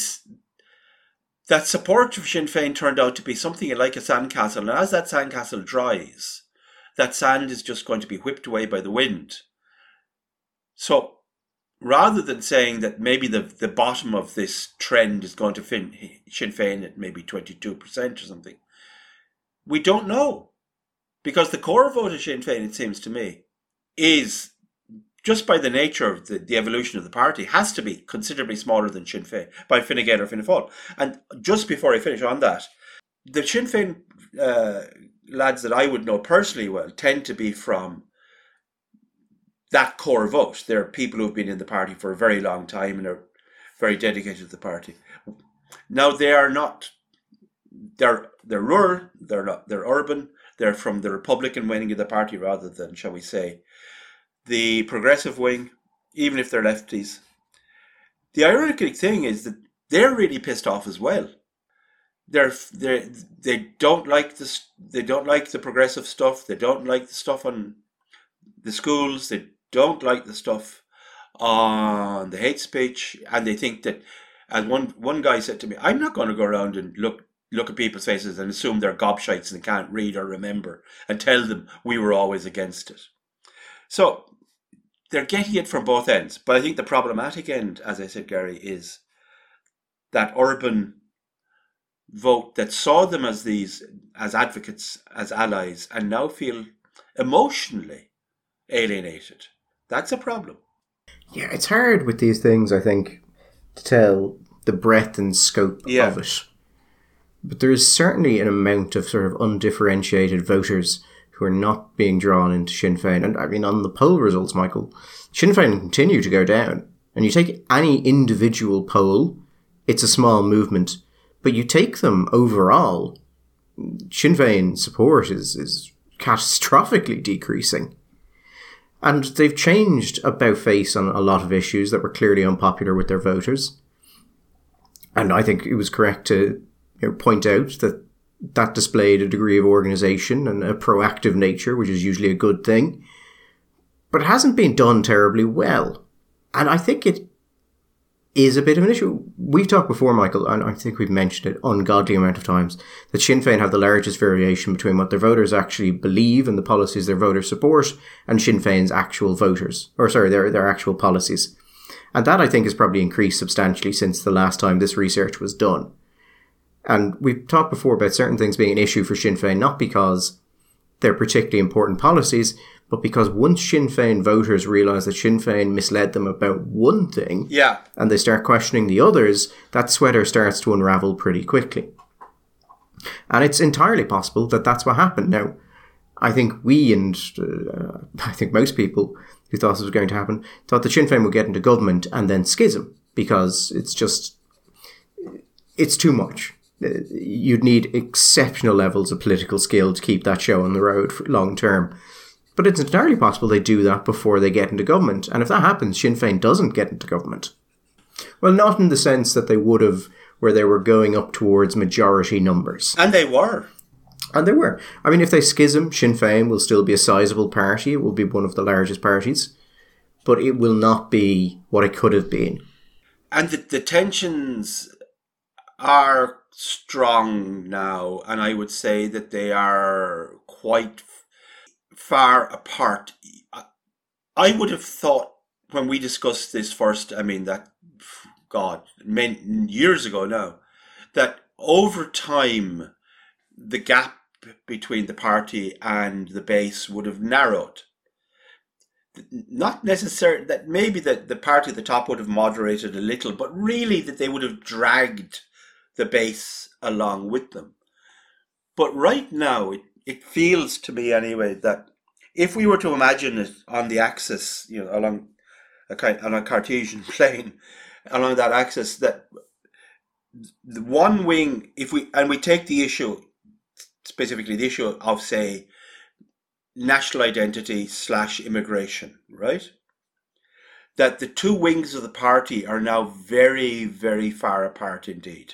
that support for Sinn Féin turned out to be something like a sandcastle. And as that sandcastle dries, that sand is just going to be whipped away by the wind. So rather than saying that maybe the bottom of this trend is going to Sinn Féin at maybe 22% or something, we don't know. Because the core vote of Sinn Féin, it seems to me, is, just by the nature of the evolution of the party, has to be considerably smaller than Sinn Féin, by Fine Gael or Fianna Fáil. And just before I finish on that, the Sinn Féin lads that I would know personally well tend to be from that core vote. They're people who've been in the party for a very long time and are very dedicated to the party. Now, they are not, they're rural, they're urban, they're from the Republican wing of the party rather than, shall we say, the progressive wing, even if they're lefties. The ironic thing is that they're really pissed off as well. They don't like this. They don't like the progressive stuff. They don't like the stuff on the schools. They don't like the stuff on the hate speech, and they think that, as one guy said to me, I'm not going to go around and look at people's faces and assume they're gobshites and can't read or remember and tell them we were always against it. So they're getting it from both ends. But I think the problematic end, as I said, Gary, is that urban vote that saw them as advocates, as allies, and now feel emotionally alienated. That's a problem. Yeah, it's hard with these things, I think, to tell the breadth and scope of it. But there is certainly an amount of sort of undifferentiated voters who are not being drawn into Sinn Féin. And I mean, on the poll results, Michael, Sinn Féin continue to go down. And you take any individual poll, it's a small movement. But you take them overall, Sinn Féin support is catastrophically decreasing. And they've changed about face on a lot of issues that were clearly unpopular with their voters. And I think it was correct to point out that displayed a degree of organisation and a proactive nature, which is usually a good thing. But it hasn't been done terribly well. And I think it is a bit of an issue. We've talked before, Michael, and I think we've mentioned it ungodly amount of times, that Sinn Féin have the largest variation between what their voters actually believe and the policies their voters support and Sinn Féin's actual their actual policies. And that, I think, has probably increased substantially since the last time this research was done. And we've talked before about certain things being an issue for Sinn Féin, not because they're particularly important policies, but because once Sinn Féin voters realise that Sinn Féin misled them about one thing, and they start questioning the others, that sweater starts to unravel pretty quickly. And it's entirely possible that that's what happened. Now, I think I think most people who thought this was going to happen thought that Sinn Féin would get into government and then schism, because it's too much. You'd need exceptional levels of political skill to keep that show on the road for long term. But it's entirely possible they do that before they get into government. And if that happens, Sinn Féin doesn't get into government. Well, not in the sense that they would have, where they were going up towards majority numbers. And they were. I mean, if they schism, Sinn Féin will still be a sizable party. It will be one of the largest parties. But it will not be what it could have been. And the tensions are strong now, and I would say that they are quite far apart. I would have thought when we discussed this first, many years ago now, that over time the gap between the party and the base would have narrowed. Not necessarily that maybe the party at the top would have moderated a little, but really that they would have dragged the base along with them. But right now, it feels to me anyway that if we were to imagine it on the axis, along on a Cartesian plane, along that axis, that the one wing, if we take the issue, specifically the issue of, say, national identity / immigration, right? That the two wings of the party are now very, very far apart indeed.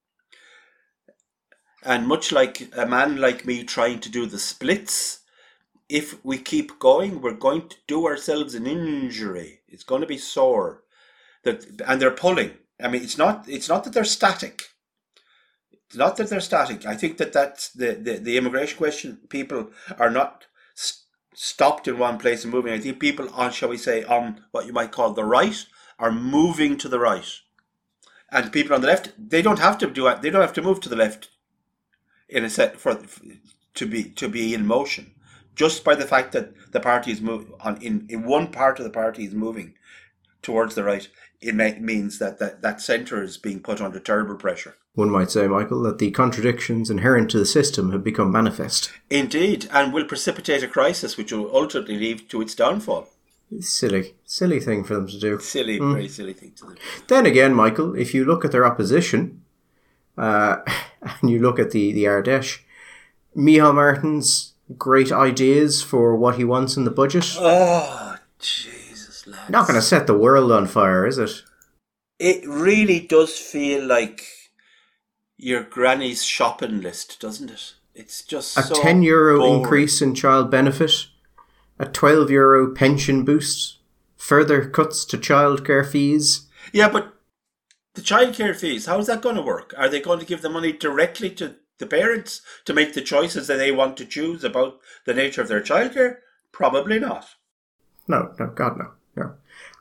And much like a man like me trying to do the splits, if we keep going, we're going to do ourselves an injury. It's going to be sore. And they're pulling. I mean, it's not that they're static. It's not that they're static. I think that's the immigration question. People are not stopped in one place and moving. I think people on, shall we say, on what you might call the right, are moving to the right. And people on the left, they don't have to move to the left in a set to be in motion. Just by the fact that the party is in one part of the party is moving towards the right, it means that centre is being put under terrible pressure. One might say, Michael, that the contradictions inherent to the system have become manifest. Indeed, and will precipitate a crisis which will ultimately lead to its downfall. Silly thing for them to do. Very silly thing to do. Then again, Michael, if you look at their opposition, and you look at the Ardèche, Micheál Martin's great ideas for what he wants in the budget. Oh, Jesus, lads. Not going to set the world on fire, is it? It really does feel like your granny's shopping list, doesn't it? It's just a so €10 boring. Increase in child benefit, a €12 pension boost, further cuts to childcare fees. Yeah, but the childcare fees, how is that going to work? Are they going to give the money directly to the parents to make the choices that they want to choose about the nature of their childcare? Probably not. No, God, no.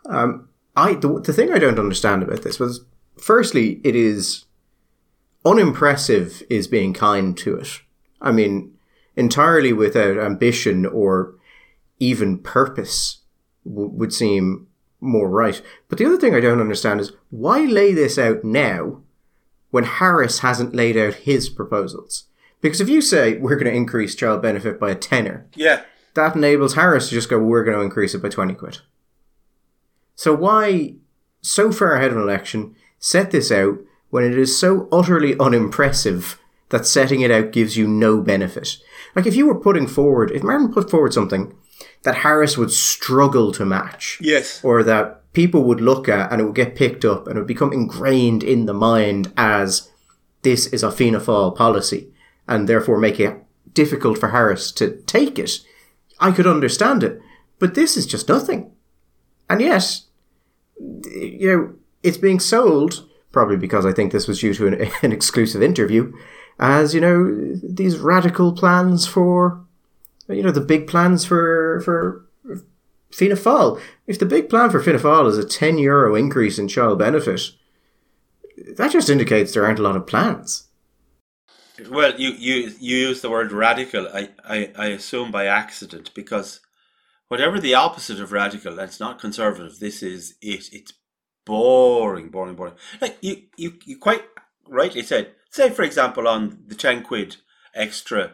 The thing I don't understand about this was, firstly, it is unimpressive is being kind to it. I mean, entirely without ambition or even purpose would seem more right. But the other thing I don't understand is, why lay this out now when Harris hasn't laid out his proposals? Because if you say we're going to increase child benefit by a tenner, yeah, that enables Harris to just go, we're going to increase it by 20 quid. So why, so far ahead of an election, set this out when it is so utterly unimpressive that setting it out gives you no benefit? Like, if Martin put forward something that Harris would struggle to match, yes, or that people would look at and it would get picked up and it would become ingrained in the mind as this is a Fianna Fáil policy, and therefore make it difficult for Harris to take it, I could understand it. But this is just nothing. And yet, it's being sold, probably because I think this was due to an exclusive interview, as, these radical plans for, the big plans for Fianna Fáil. If the big plan for Fianna Fáil is a €10 increase in child benefit, that just indicates there aren't a lot of plans. Well, you use the word radical, I assume by accident, because whatever the opposite of radical, that's not conservative, this is it. It's boring. Like you quite rightly said, say for example on the 10 quid extra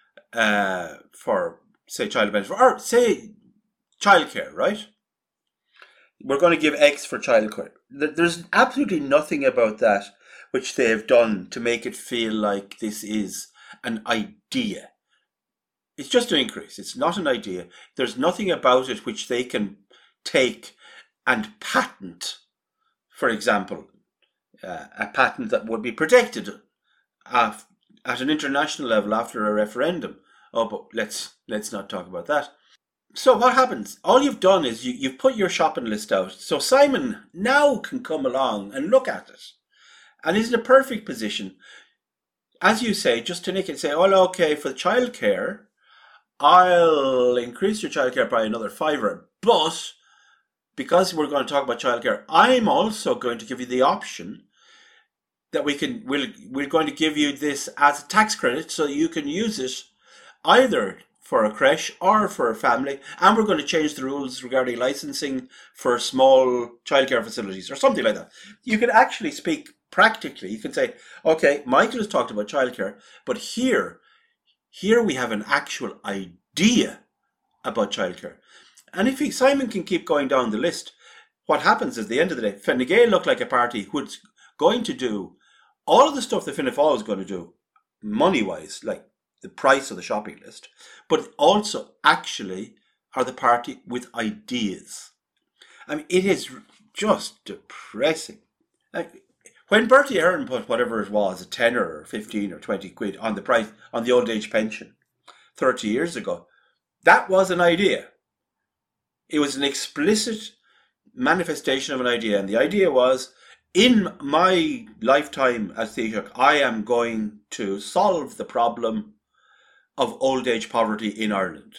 for, say, child benefit, or say childcare, right? We're going to give X for childcare. There's absolutely nothing about that which they have done to make it feel like this is an idea. It's just an increase. It's not an idea. There's nothing about it which they can take and patent. For example, a patent that would be protected at an international level after a referendum. Oh, but let's not talk about that. So what happens? All you've done is you've put your shopping list out. So Simon now can come along and look at it. And is in a perfect position, as you say, just to nick it, say, oh, okay, for childcare, I'll increase your childcare by another €5. But because we're going to talk about childcare, I'm also going to give you the option that we're going to give you this as a tax credit so you can use it either for a creche or for a family, and we're going to change the rules regarding licensing for small childcare facilities or something like that. You can actually speak practically. You can say, okay, Michael has talked about childcare, but here we have an actual idea about childcare. And if Simon can keep going down the list, what happens is, at the end of the day, Fine Gael look like a party who's going to do all of the stuff that Fianna Fáil is going to do, money-wise, like the price of the shopping list, but also actually are the party with ideas. I mean, it is just depressing. Like, when Bertie Ahern put whatever it was, a 10 or 15 or 20 quid on the price, on the old age pension 30 years ago, that was an idea. It was an explicit manifestation of an idea. And the idea was, in my lifetime as Taoiseach, I am going to solve the problem of old age poverty in Ireland.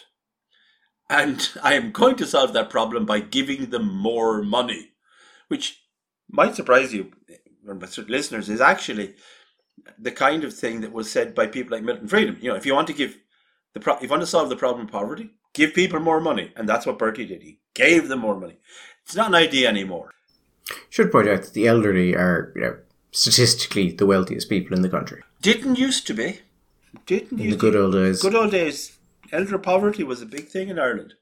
And I am going to solve that problem by giving them more money, which might surprise you, listeners, is actually the kind of thing that was said by people like Milton Freedom. You know, if you want to give if you want to solve the problem of poverty, give people more money. And that's what Bertie did. He gave them more money. It's not an idea anymore. Should point out that the elderly are, statistically the wealthiest people in the country. Didn't used to be. In the good old days. Good old days. Elder poverty was a big thing in Ireland.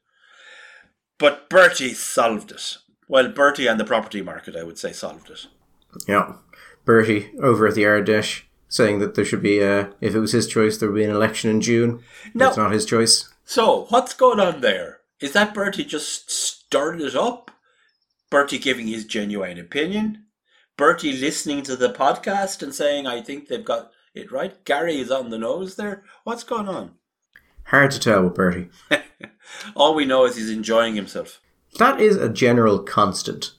But Bertie solved it. Well, Bertie and the property market, I would say, solved it. Yeah. Bertie, over at the Ardèche, saying that there should be, if it was his choice, there would be an election in June. No. It's not his choice. So, what's going on there? Is that Bertie just stirred it up? Bertie giving his genuine opinion? Bertie listening to the podcast and saying, I think they've got it right? Gary is on the nose there? What's going on? Hard to tell with Bertie. All we know is he's enjoying himself. That is a general constant.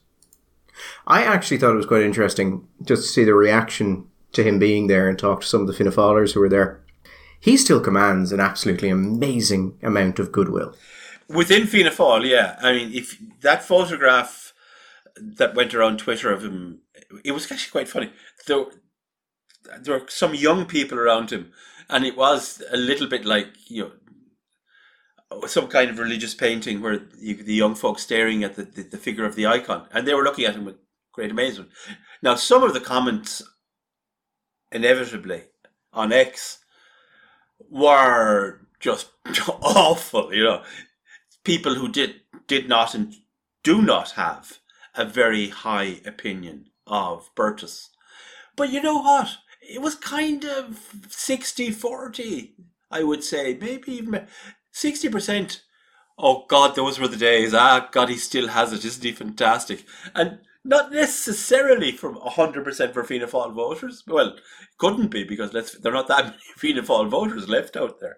I actually thought it was quite interesting just to see the reaction to him being there and talk to some of the Fianna Fáilers who were there. He still commands an absolutely amazing amount of goodwill. Within Fianna Fáil, yeah. I mean, if that photograph that went around Twitter of him, it was actually quite funny. There were some young people around him, and it was a little bit like, some kind of religious painting where the young folks staring at the figure of the icon, and they were looking at him with great amazement. Now, some of the comments, inevitably, on X were just awful, People who did not and do not have a very high opinion of Bertus. But you know what? It was kind of 60-40, I would say. Maybe even 60%. Oh, God, those were the days. Ah, God, he still has it. Isn't he fantastic? And not necessarily from 100% for Fianna Fáil voters. Well, it couldn't be, because there are not that many Fianna Fáil voters left out there.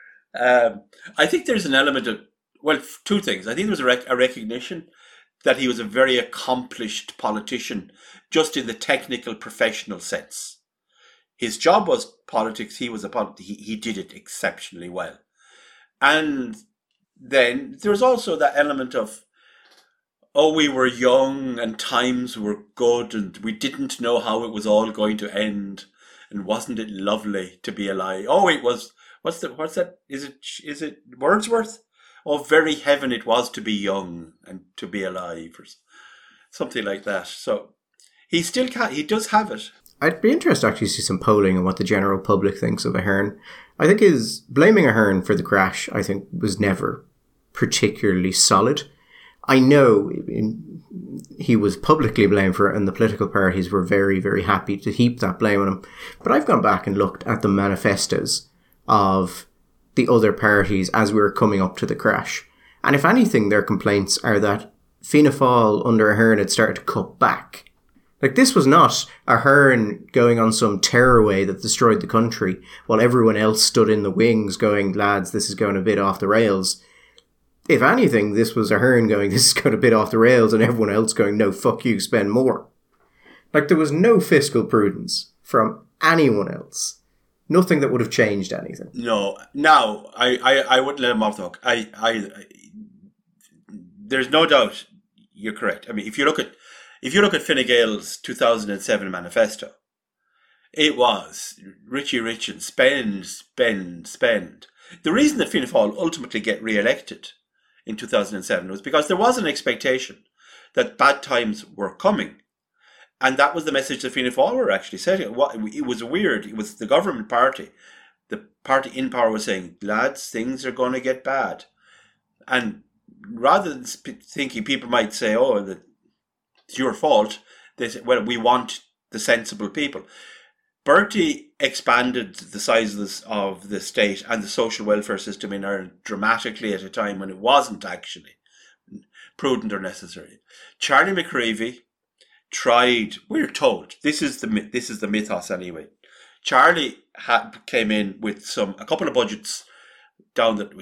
I think there's an element of, two things. I think there's a recognition that he was a very accomplished politician, just in the technical, professional sense. His job was politics. He did it exceptionally well. And then there's also that element of, we were young and times were good and we didn't know how it was all going to end. And wasn't it lovely to be alive? Oh, it was, what's that? Is it Wordsworth? Oh, very heaven it was to be young and to be alive, or something like that. So he does have it. I'd be interested to actually see some polling on what the general public thinks of Ahern. I think blaming Ahern for the crash, I think, was never particularly solid. I know he was publicly blamed for it, and the political parties were very, very happy to heap that blame on him. But I've gone back and looked at the manifestos of the other parties as we were coming up to the crash. And if anything, their complaints are that Fianna Fáil under Ahern had started to cut back. Like, this was not Ahern going on some tearaway that destroyed the country while everyone else stood in the wings going, lads, this is going a bit off the rails. If anything, this was Ahern going, this is going a bit off the rails, and everyone else going, no, fuck you, spend more. Like, there was no fiscal prudence from anyone else. Nothing that would have changed anything. No, I wouldn't let him off the hook. There's no doubt you're correct. I mean, if you look at Fine Gael's 2007 manifesto, It was Richie Rich and spend, spend, spend. The reason that Fianna Fáil ultimately get re-elected in 2007 was because there was an expectation that bad times were coming. And that was the message that Fianna Fáil were actually setting. It was weird. It was the government party. The party in power was saying, lads, things are going to get bad. And rather than thinking people might say, oh, it's your fault, they said, well, we want the sensible people. Bertie expanded the size of the state and the social welfare system in Ireland dramatically at a time when it wasn't actually prudent or necessary. Charlie McCreevy tried, we're told, this is the mythos anyway. Charlie came in with a couple of budgets down that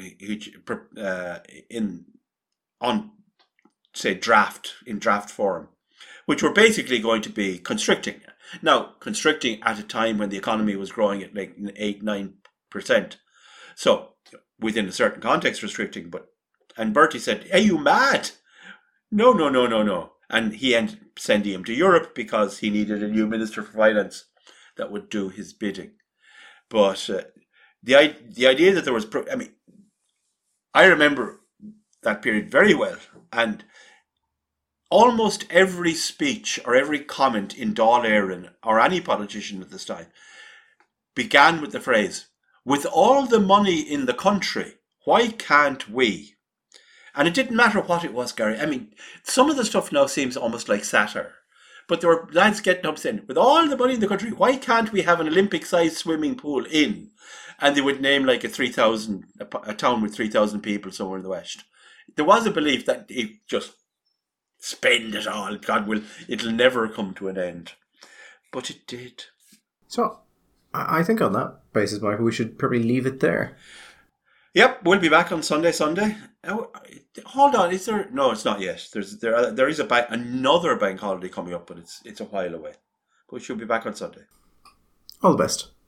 draft form, which were basically going to be constricting. Now, constricting at a time when the economy was growing at like 8-9%. So, within a certain context, restricting. And Bertie said, are you mad? No. And he ended up sending him to Europe because he needed a new Minister for Finance that would do his bidding. But the idea that there was... I remember that period very well. And almost every speech or every comment in Dáil Éireann or any politician at this time began with the phrase, with all the money in the country, why can't we? And it didn't matter what it was, Gary. Some of the stuff now seems almost like satire. But there were lads getting up saying, with all the money in the country, why can't we have an Olympic-sized swimming pool in? And they would name like a town with 3,000 people somewhere in the West. There was a belief that it just... spend it all. God will, it'll never come to an end. But it did. So, I think on that basis, Michael, we should probably leave it there. Yep, we'll be back on Sunday. Hold on, is there? No, it's not yet. There is another bank holiday coming up, but it's a while away. But we should be back on Sunday. All the best.